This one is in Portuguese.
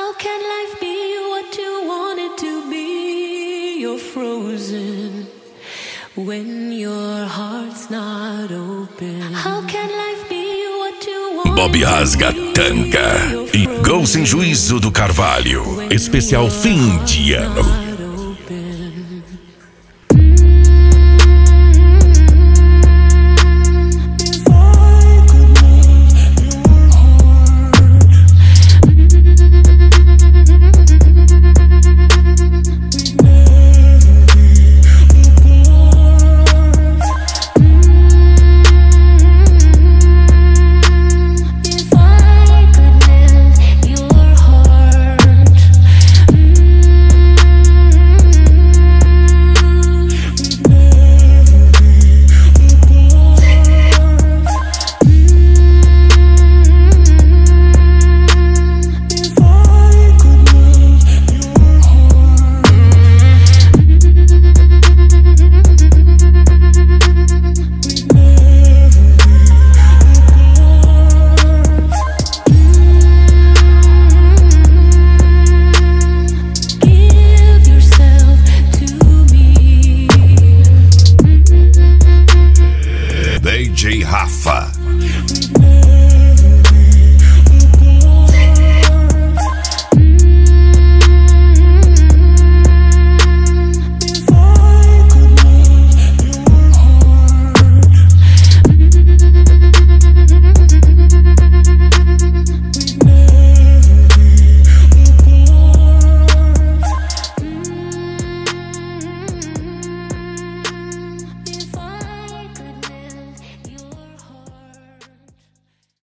How can life be what you want it to be? You're frozen when your heart's not open. How can life be what you want? Bob Rasga Tanga e Gol Sem Juízo do Carvalho. Especial fim de ano.